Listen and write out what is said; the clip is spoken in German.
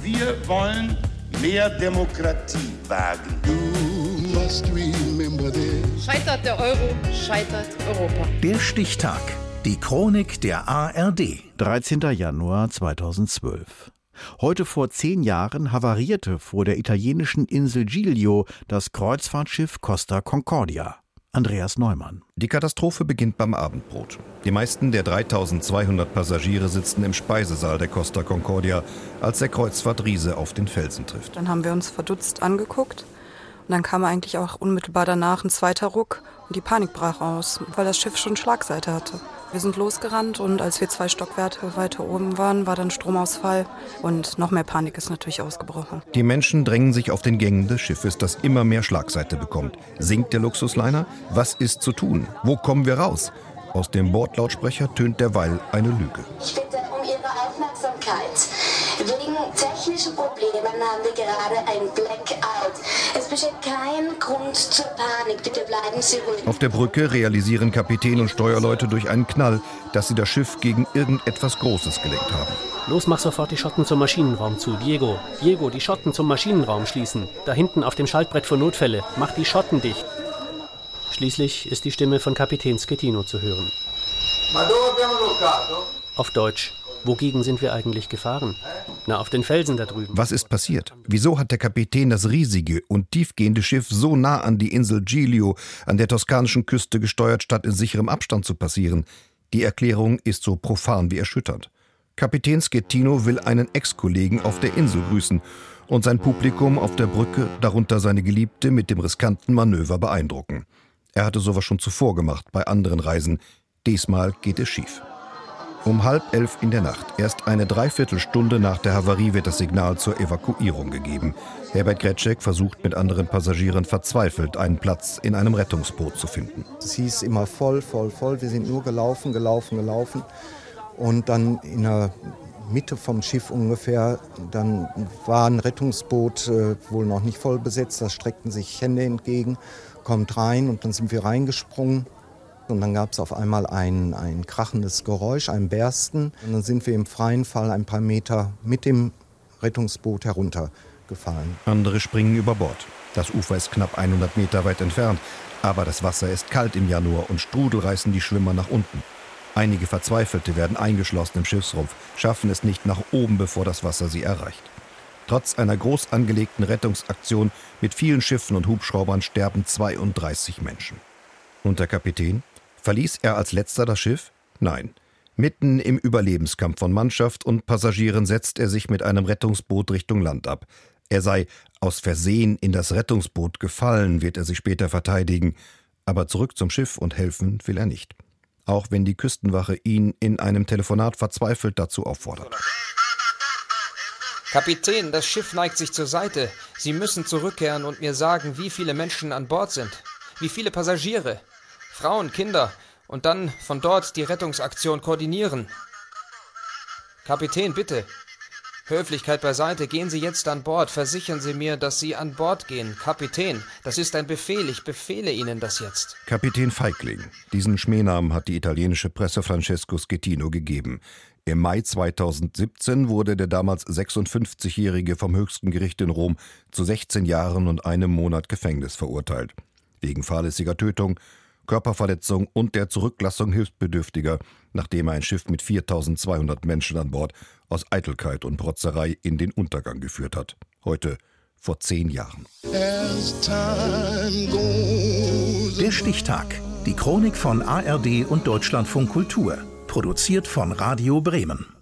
Wir wollen mehr Demokratie wagen. Scheitert der Euro, scheitert Europa. Der Stichtag. Die Chronik der ARD. 13. Januar 2012. Heute vor 10 Jahren havarierte vor der italienischen Insel Giglio das Kreuzfahrtschiff Costa Concordia. Andreas Neumann. Die Katastrophe beginnt beim Abendbrot. Die meisten der 3200 Passagiere sitzen im Speisesaal der Costa Concordia, als der Kreuzfahrtriese auf den Felsen trifft. Dann haben wir uns verdutzt angeguckt. Und dann kam eigentlich auch unmittelbar danach ein zweiter Ruck und die Panik brach aus, weil das Schiff schon Schlagseite hatte. Wir sind losgerannt und als wir 2 Stockwerke weiter oben waren, war dann Stromausfall und noch mehr Panik ist natürlich ausgebrochen. Die Menschen drängen sich auf den Gängen des Schiffes, das immer mehr Schlagseite bekommt. Sinkt der Luxusliner? Was ist zu tun? Wo kommen wir raus? Aus dem Bordlautsprecher tönt derweil eine Lüge. Ich bitte um Ihre Aufmerksamkeit. Wegen technischen Problemen haben wir gerade ein Blackout. Es besteht kein Grund zur Panik. Bitte bleiben Sie ruhig. Auf der Brücke realisieren Kapitän und Steuerleute durch einen Knall, dass sie das Schiff gegen irgendetwas Großes gelenkt haben. Los, mach sofort die Schotten zum Maschinenraum zu. Diego, die Schotten zum Maschinenraum schließen. Da hinten auf dem Schaltbrett für Notfälle. Mach die Schotten dicht. Schließlich ist die Stimme von Kapitän Schettino zu hören. Auf Deutsch. Wogegen sind wir eigentlich gefahren? Na, auf den Felsen da drüben. Was ist passiert? Wieso hat der Kapitän das riesige und tiefgehende Schiff so nah an die Insel Giglio an der toskanischen Küste gesteuert, statt in sicherem Abstand zu passieren? Die Erklärung ist so profan wie erschütternd. Kapitän Schettino will einen Ex-Kollegen auf der Insel grüßen und sein Publikum auf der Brücke, darunter seine Geliebte, mit dem riskanten Manöver beeindrucken. Er hatte sowas schon zuvor gemacht, bei anderen Reisen. Diesmal geht es schief. Um 10:30 in der Nacht, erst eine Dreiviertelstunde nach der Havarie, wird das Signal zur Evakuierung gegeben. Herbert Gretschek versucht mit anderen Passagieren verzweifelt, einen Platz in einem Rettungsboot zu finden. Es hieß immer voll. Wir sind nur gelaufen. Und dann in der Mitte vom Schiff ungefähr, dann war ein Rettungsboot wohl noch nicht voll besetzt. Da streckten sich Hände entgegen, kommt rein und dann sind wir reingesprungen. Und dann gab es auf einmal ein krachendes Geräusch, ein Bersten. Und dann sind wir im freien Fall ein paar Meter mit dem Rettungsboot heruntergefallen. Andere springen über Bord. Das Ufer ist knapp 100 Meter weit entfernt. Aber das Wasser ist kalt im Januar und Strudel reißen die Schwimmer nach unten. Einige Verzweifelte werden eingeschlossen im Schiffsrumpf, schaffen es nicht nach oben, bevor das Wasser sie erreicht. Trotz einer groß angelegten Rettungsaktion mit vielen Schiffen und Hubschraubern sterben 32 Menschen. Und der Kapitän? Verließ er als letzter das Schiff? Nein. Mitten im Überlebenskampf von Mannschaft und Passagieren setzt er sich mit einem Rettungsboot Richtung Land ab. Er sei aus Versehen in das Rettungsboot gefallen, wird er sich später verteidigen. Aber zurück zum Schiff und helfen will er nicht. Auch wenn die Küstenwache ihn in einem Telefonat verzweifelt dazu auffordert. Kapitän, das Schiff neigt sich zur Seite. Sie müssen zurückkehren und mir sagen, wie viele Menschen an Bord sind. Wie viele Passagiere. Frauen, Kinder und dann von dort die Rettungsaktion koordinieren. Kapitän, bitte. Höflichkeit beiseite, gehen Sie jetzt an Bord. Versichern Sie mir, dass Sie an Bord gehen. Kapitän, das ist ein Befehl. Ich befehle Ihnen das jetzt. Kapitän Feigling. Diesen Schmähnamen hat die italienische Presse Francesco Schettino gegeben. Im Mai 2017 wurde der damals 56-Jährige vom höchsten Gericht in Rom zu 16 Jahren und 1 Monat Gefängnis verurteilt. Wegen fahrlässiger Tötung, Körperverletzung und der Zurücklassung Hilfsbedürftiger, nachdem er ein Schiff mit 4.200 Menschen an Bord aus Eitelkeit und Protzerei in den Untergang geführt hat. Heute vor 10 Jahren. Der Stichtag. Die Chronik von ARD und Deutschlandfunk Kultur. Produziert von Radio Bremen.